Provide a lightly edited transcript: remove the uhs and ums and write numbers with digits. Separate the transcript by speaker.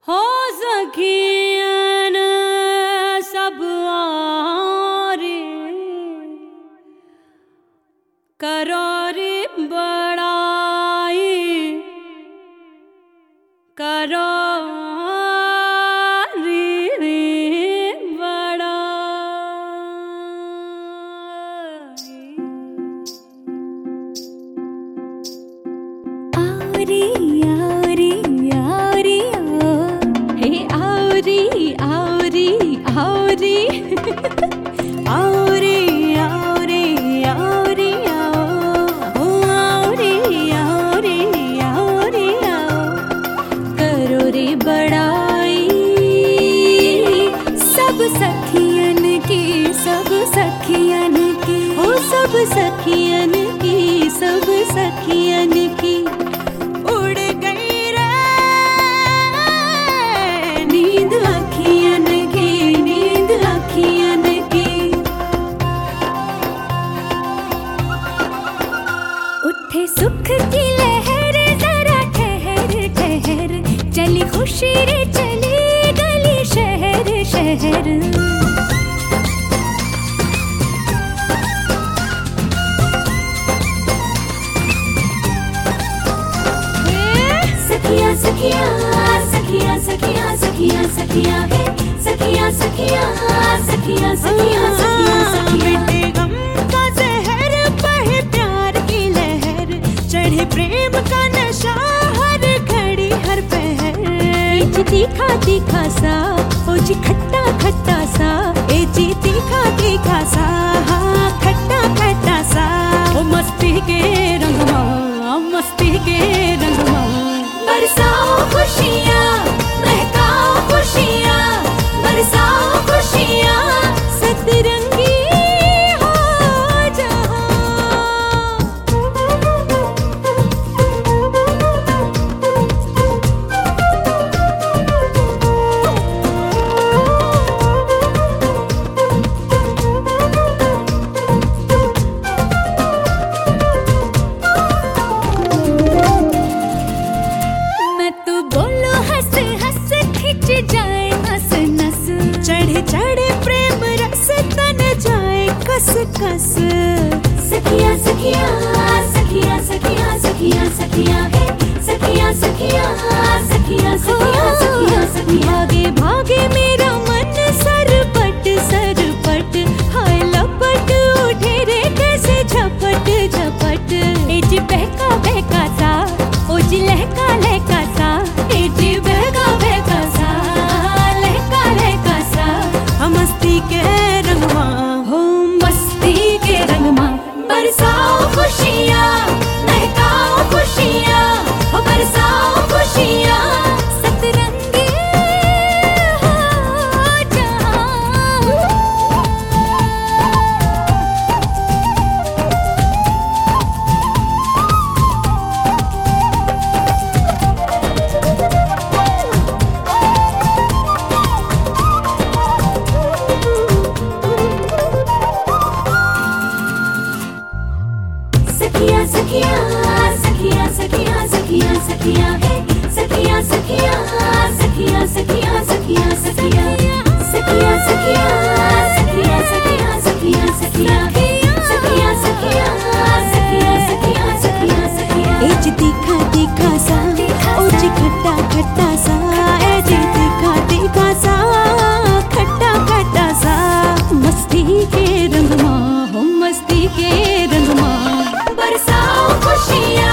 Speaker 1: हो सखियन सब आरे करो रे बड़ाई करो रे बड़ाई।
Speaker 2: आवरी आवरी आवरी हे आवरी आवरी आवरी आवरी आवरी आवरी ओ आवरी आवरी आवरी करो रे बड़ाई सब सखियन की सब सखियन की ओ सब सखियन की सब सखियन की। उड़ गई रे नींद अखियन की नींद अखियन की। उठे सुख की लहर जरा ठहर ठहर चली खुशी रे चली गली शहर शहर। सखिया सखिया सखिया सखिया सखिया सखिया है सखिया सखिया सखिया सखिया सखिया सखिया। मिटे गम का जहर बहे प्यार की लहर चढ़े प्रेम का नशा हर घड़ी हर पहर। ए जी तीखा तीखा सा ओ जी खट्टा खट्टा सा ए जी तीखा तीखा सा हाँ खट्टा खट्टा सा।
Speaker 1: ओ मस्ती के रंगमा मस्ती के रंगमा
Speaker 2: बरसाओ खुशियाँ महकाओ खुशियाँ बरसाओ खुशियाँ सतरंगी हो जाए नस नस चढ़े चढ़े प्रेम रस तन जाए कस कस। सखिया सखिया सखिया सखिया सखिया सखिया है सखिया सखिया सखिया सखिया सखिया सखिया। भागे भागे मेरा मन सरपट सरपट हाय लपट उठे रे कैसे झपट झपट। ए जी बहका बहका सा ओ जी लहका लहका सा ए जी बहका बहका सा मस्ती के रंगमा हो मस्ती के रंगमा। बरसाओ खुशियाँ महकाओ खुशियाँ हो बरसाओ खुशियाँ सतरंगी हो जहाँ। सखिया सखिया सखिया सखिया सखिया सखिया है सखिया सखिया सखिया सखिया सखिया सखिया सखिया सखिया सखिया सखिया सखिया सखिया सखिया सखिया सखिया सखिया सखिया सखिया। ए जी तीखा तीखा सा ओ जी खट्टा खट्टा सा ए जी तीखा तीखा सा खट्टा खट्टा सा।
Speaker 1: मस्ती के रंगमा हो मस्ती के रंगमा
Speaker 2: बरसाओ खुशियाँ